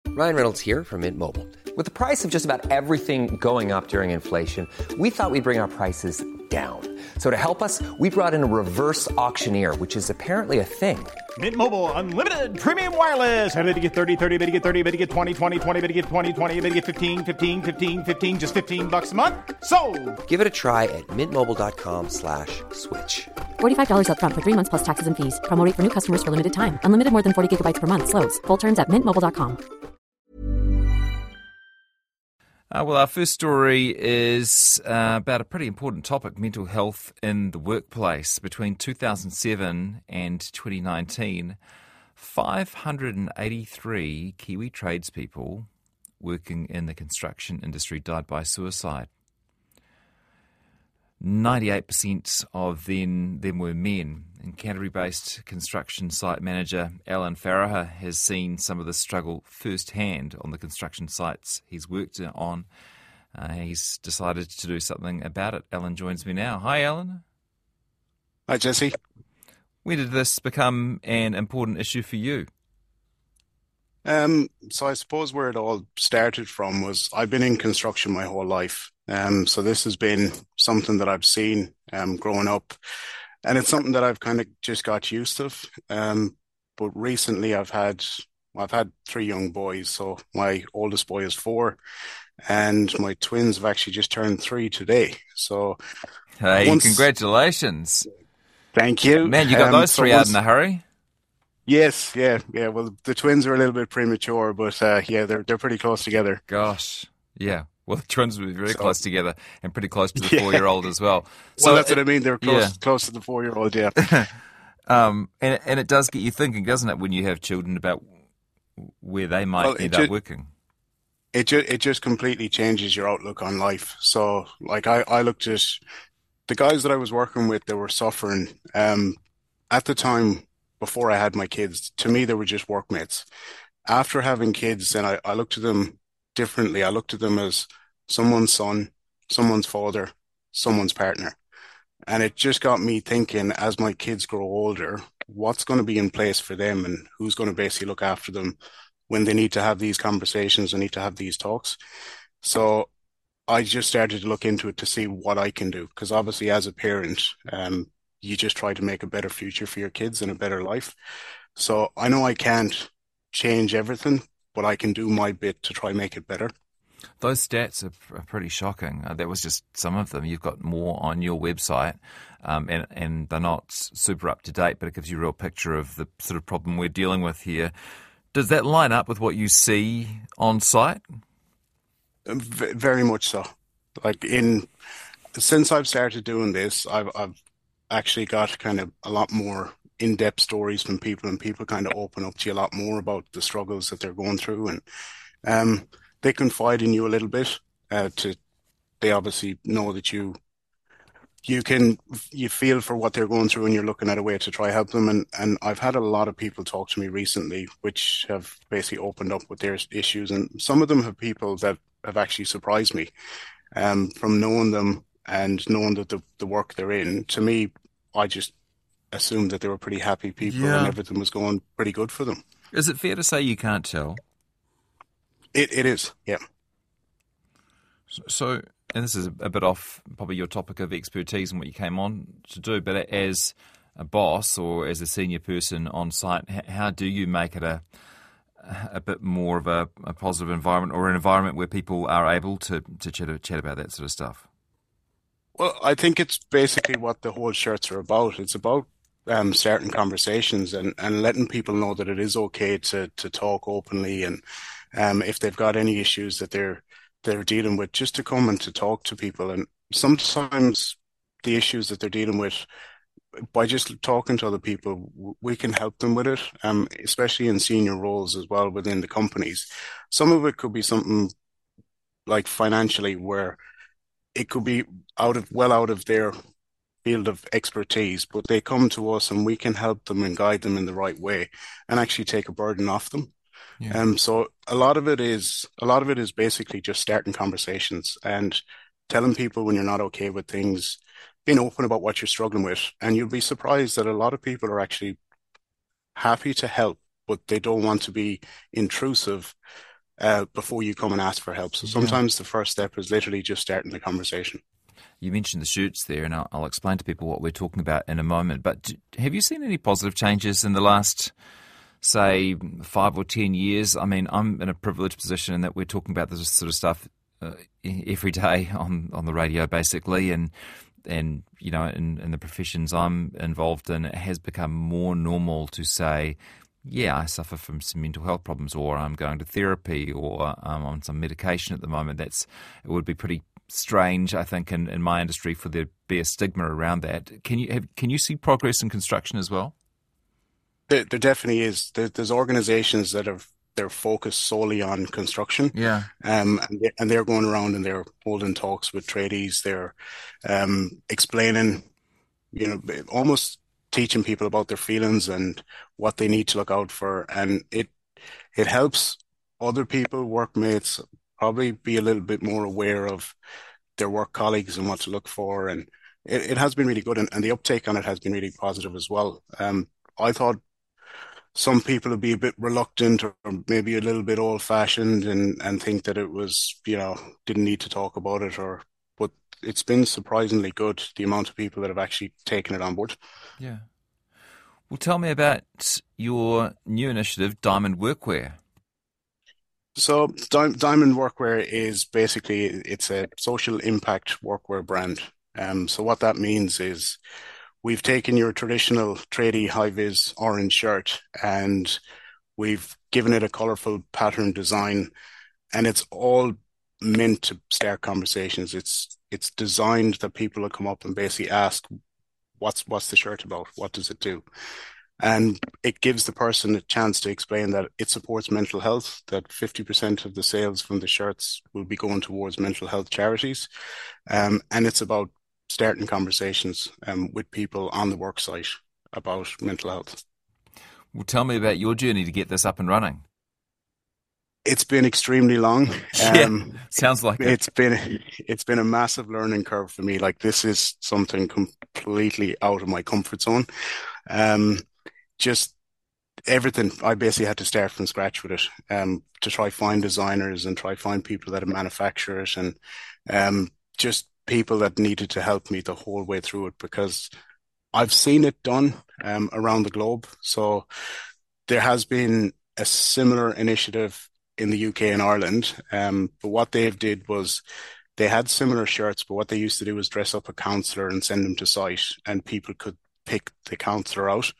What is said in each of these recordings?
Ryan Reynolds here from Mint Mobile. With the price of just about everything going up during inflation, we thought we'd bring our prices down. So to help us, we brought in a reverse auctioneer, which is apparently a thing. Mint Mobile Unlimited Premium Wireless. How to get 30, 30, bit to get 30, bit to get 20, 20, 20, bit to get 20, 20, bit to get 15, 15, 15, 15, just $15 a month? Sold! Give it a try at mintmobile.com/switch. $45 up front for 3 months plus taxes and fees. Promo rate for new customers for limited time. Unlimited more than 40 gigabytes per month. Slows full terms at mintmobile.com. Well, our first story is about a pretty important topic, mental health in the workplace. Between 2007 and 2019, 583 Kiwi tradespeople working in the construction industry died by suicide. 98% of them were men. And Canterbury-based construction site manager Alan Farraher has seen some of the struggle firsthand on the construction sites he's worked on. He's decided to do something about it. Alan joins me now. Hi, Alan. Hi, Jesse. When did this become an important issue for you? So I suppose where it all started from was I've been in construction my whole life. So this has been something that I've seen growing up. And it's something that I've kind of just got used to. But recently I've had 3 young boys. So my oldest boy is 4 and my twins have actually just turned 3 today. So hey, congratulations. Thank you. Man, you got those 3 out in a hurry. Yes, yeah. Well, the twins are a little bit premature, but they're pretty close together. Gosh, yeah. Well, the twins will be very close together and pretty close to the 4-year-old as well. So that's what I mean. They're close to the 4-year-old, yeah. And it does get you thinking, doesn't it, when you have children about where they might end up working? It just completely changes your outlook on life. So, like, I looked at the guys that I was working with that were suffering at the time before I had my kids. To me, they were just workmates. After having kids, then I looked at them differently. I looked at them as someone's son, someone's father, someone's partner. And it just got me thinking, as my kids grow older, what's going to be in place for them and who's going to basically look after them when they need to have these conversations and need to have these talks. So I just started to look into it to see what I can do. Because obviously as a parent, you just try to make a better future for your kids and a better life. So I know I can't change everything, but I can do my bit to try and make it better. Those stats are pretty shocking. That was just some of them. You've got more on your website, and they're not super up to date, but it gives you a real picture of the sort of problem we're dealing with here. Does that line up with what you see on site? Very much so. Since I've started doing this, I've actually got kind of a lot more in-depth stories from people, and people kind of open up to you a lot more about the struggles that they're going through, and they confide in you a little bit. They obviously know that you feel for what they're going through, and you're looking at a way to try help them. And I've had a lot of people talk to me recently, which have basically opened up with their issues, and some of them have people that have actually surprised me, from knowing them and knowing that the work they're in. To me, I just assumed that they were pretty happy people and everything was going pretty good for them. Is it fair to say you can't tell? It is, yeah. So, and this is a bit off probably your topic of expertise and what you came on to do, but as a boss or as a senior person on site, how do you make it a bit more of a positive environment, or an environment where people are able to chat about that sort of stuff? Well, I think it's basically what the whole shirts are about. It's about starting conversations and letting people know that it is okay to talk openly, and if they've got any issues that they're dealing with, just to come and to talk to people. And sometimes the issues that they're dealing with, by just talking to other people, we can help them with it, especially in senior roles as well within the companies. Some of it could be something like financially, where it could be out of their field of expertise, but they come to us and we can help them and guide them in the right way and actually take a burden off them. Yeah. So a lot of it is basically just starting conversations and telling people when you're not okay with things, being open about what you're struggling with. And you'll be surprised that a lot of people are actually happy to help, but they don't want to be intrusive before you come and ask for help. So sometimes the first step is literally just starting the conversation. You mentioned the shirts there, and I'll explain to people what we're talking about in a moment. But have you seen any positive changes in the last, say, 5 or 10 years? I mean, I'm in a privileged position in that we're talking about this sort of stuff every day on the radio, basically, and you know, in the professions I'm involved in, it has become more normal to say, yeah, I suffer from some mental health problems, or I'm going to therapy, or I'm on some medication at the moment. It would be pretty strange, I think, in my industry for there to be a stigma around that. Can you see progress in construction as well? There definitely is. There's organisations that they're focused solely on construction. Yeah. And they're going around and they're holding talks with tradies. They're explaining, you know, almost teaching people about their feelings and what they need to look out for. And it helps other people, workmates, probably be a little bit more aware of their work colleagues and what to look for. And it has been really good. And the uptake on it has been really positive as well. I thought some people would be a bit reluctant or maybe a little bit old-fashioned and think that it was, you know, didn't need to talk about it, but it's been surprisingly good, the amount of people that have actually taken it on board. Yeah. Well, tell me about your new initiative, Diamond Workwear. So Diamond Workwear is basically, it's a social impact workwear brand. So what that means is we've taken your traditional tradie high-vis orange shirt and we've given it a colourful pattern design, and it's all meant to start conversations. It's designed that people will come up and basically ask, what's the shirt about? What does it do? And it gives the person a chance to explain that it supports mental health, that 50% of the sales from the shirts will be going towards mental health charities. And it's about starting conversations with people on the work site about mental health. Well, tell me about your journey to get this up and running. It's been extremely long. Sounds like it. It's been a massive learning curve for me. Like, this is something completely out of my comfort zone. Just everything. I basically had to start from scratch with it. To try find designers and try find people that manufacture it, and just people that needed to help me the whole way through it, because I've seen it done around the globe. So there has been a similar initiative in the UK and Ireland. But what they did was they had similar shirts, but what they used to do was dress up a counsellor and send them to site, and people could pick the counsellor out.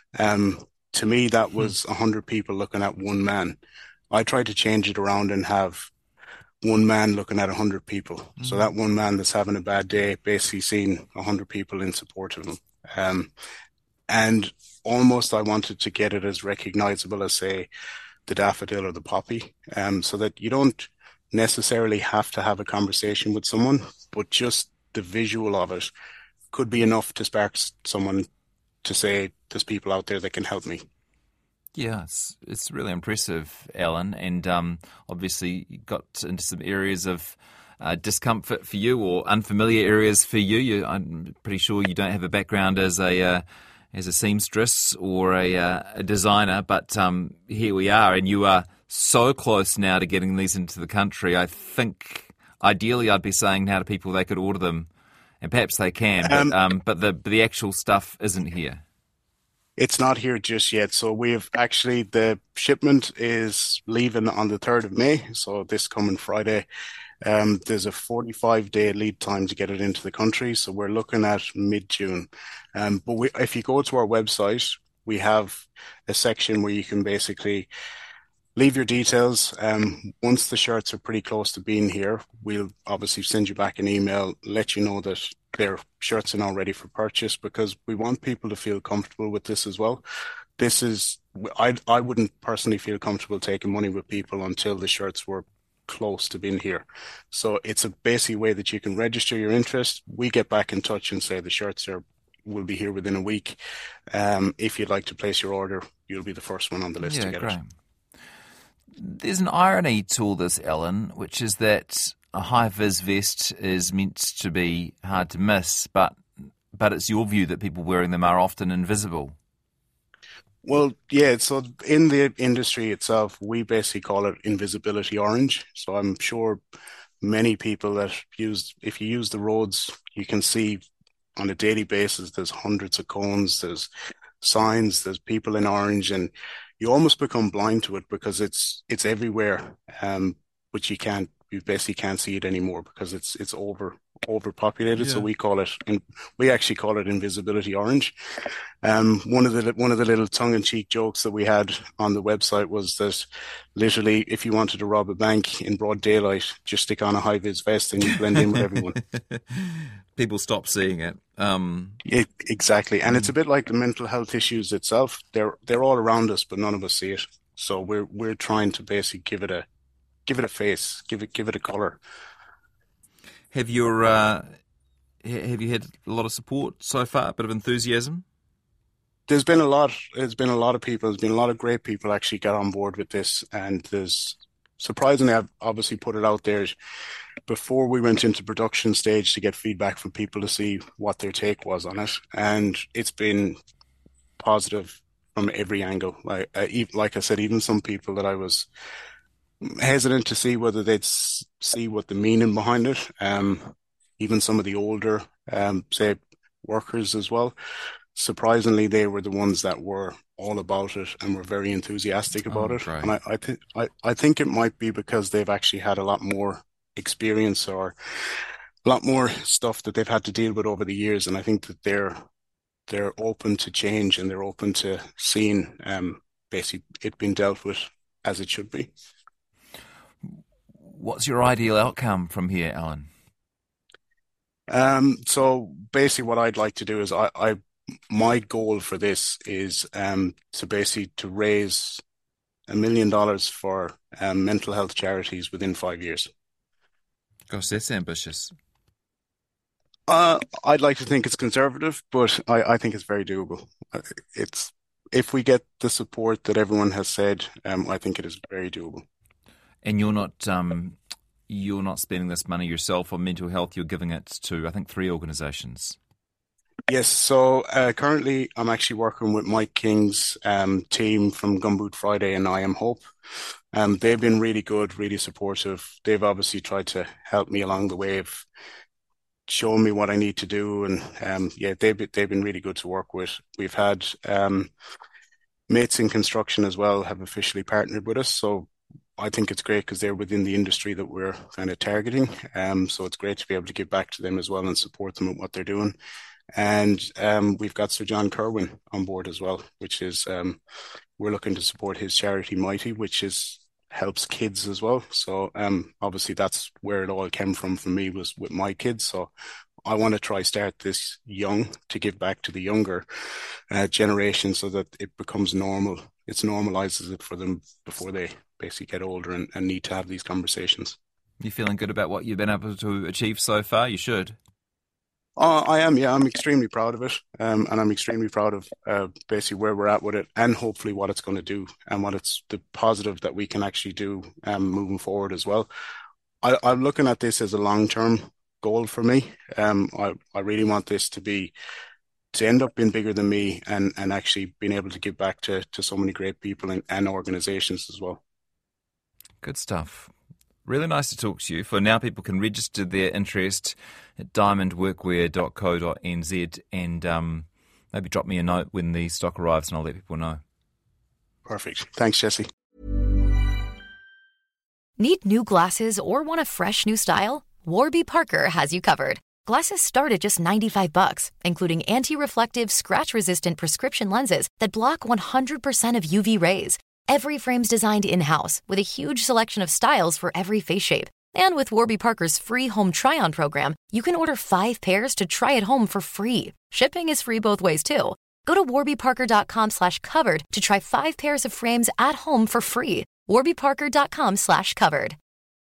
To me, that was 100 people looking at one man. I tried to change it around and have one man looking at 100 people. Mm-hmm. So that one man that's having a bad day basically seeing 100 people in support of him. And almost I wanted to get it as recognizable as, say, the daffodil or the poppy, so that you don't necessarily have to have a conversation with someone, but just the visual of it could be enough to spark someone to say, there's people out there that can help me. Yeah, it's really impressive, Alan, and obviously you got into some areas of discomfort for you, or unfamiliar areas for you. I'm pretty sure you don't have a background as a seamstress or a designer, but here we are, and you are so close now to getting these into the country. I think ideally I'd be saying now to people they could order them, and perhaps they can, but the actual stuff isn't here. It's not here just yet. So the shipment is leaving on the 3rd of May, so this coming Friday. There's a 45-day lead time to get it into the country, so we're looking at mid-June. But if you go to our website, we have a section where you can basically leave your details. Once the shirts are pretty close to being here, we'll obviously send you back an email, let you know that their shirts are now ready for purchase, because we want people to feel comfortable with this as well. I wouldn't personally feel comfortable taking money with people until the shirts were close to being here. So it's a basic way that you can register your interest. We get back in touch and say the shirts will be here within a week. If you'd like to place your order, you'll be the first one on the list to get it. There's an irony to all this, Alan, which is that a high-vis vest is meant to be hard to miss, but it's your view that people wearing them are often invisible. Well, yeah, so in the industry itself, we basically call it invisibility orange. So I'm sure many people that if you use the roads, you can see on a daily basis, there's hundreds of cones, there's signs, there's people in orange, and you almost become blind to it because it's everywhere. But you basically can't see it anymore because it's overpopulated. So Yeah. we actually call it invisibility orange. One of the little tongue-in-cheek jokes that we had on the website was that literally, if you wanted to rob a bank in broad daylight, just stick on a high-vis vest and you blend in with everyone. People stop seeing it. Exactly, and it's a bit like the mental health issues itself. They're all around us, but none of us see it. So we're trying to basically give it a face, give it a color. Have your have you had a lot of support so far? A bit of enthusiasm? There's been a lot. There's been a lot of people. There's been a lot of great people actually got on board with this, and there's surprisingly, I've obviously put it out there before we went into production stage to get feedback from people to see what their take was on it, and it's been positive from every angle. Like I said, even some people that I was hesitant to see whether they'd see what the meaning behind it. Even some of the older, say, workers as well. Surprisingly, they were the ones that were all about it and were very enthusiastic about Oh, it. great. And I think it might be because they've actually had a lot more experience or a lot more stuff that they've had to deal with over the years. And I think that they're open to change and they're open to seeing basically it being dealt with as it should be. What's your ideal outcome from here, Alan? So basically what I'd like to do is my goal for this is to raise $1 million for mental health charities within 5 years. Gosh, that's ambitious. I'd like to think it's conservative, but I think it's very doable. It's if we get the support that everyone has said, I think it is very doable. And you're not spending this money yourself on mental health. You're giving it to, I think, 3 organisations. Yes, so currently I'm actually working with Mike King's team from Gumboot Friday and I Am Hope. They've been really good, really supportive. They've obviously tried to help me along the way of showing me what I need to do, and yeah, they've been really good to work with. We've had Mates in Construction as well have officially partnered with us, so I think it's great because they're within the industry that we're kind of targeting. So it's great to be able to give back to them as well and support them with what they're doing. And we've got Sir John Kerwin on board as well, which is we're looking to support his charity Mighty, which helps kids as well. So obviously that's where it all came from for me, was with my kids. So I want to try start this young to give back to the younger generation so that it becomes normal. It normalizes it for them before they basically get older and need to have these conversations. You feeling good about what you've been able to achieve so far? You should. I am, yeah. I'm extremely proud of it, and I'm extremely proud of basically where we're at with it, and hopefully what it's going to do, and what it's the positive that we can actually do moving forward as well. I'm looking at this as a long-term goal for me. I really want this to end up being bigger than me, and actually being able to give back to so many great people and organizations as well. Good stuff. Really nice to talk to you. For now, people can register their interest at diamondworkwear.co.nz and maybe drop me a note when the stock arrives and I'll let people know. Perfect. Thanks, Jesse. Need new glasses or want a fresh new style? Warby Parker has you covered. Glasses start at just $95, including anti-reflective, scratch-resistant prescription lenses that block 100% of UV rays. Every frame's designed in-house with a huge selection of styles for every face shape. And with Warby Parker's free home try-on program, you can order 5 pairs to try at home for free. Shipping is free both ways, too. Go to warbyparker.com/covered to try 5 pairs of frames at home for free. warbyparker.com/covered.